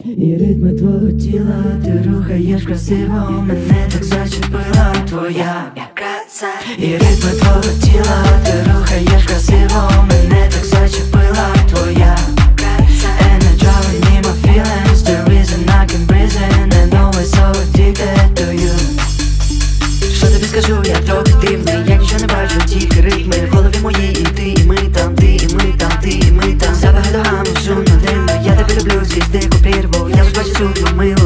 І ритми твого тіла ти рухаєш красиво, мене так зачепила твоя краса. І ритми твого тіла ти рухаєш красиво, мене так зачепила твоя краса. And I driving me my feelings, the reason I can breathe in, and always so addicted to you. Що тобі скажу, я трохи дивний, я нічого не бачу, тільки ритми в голові моїй, і ти, і ми там, ти, і ми там, ти, і ми там. Запахи догами, шумно, димно, я тебе люблю, скрізь дику прірву, я лиш бачу суть, мило.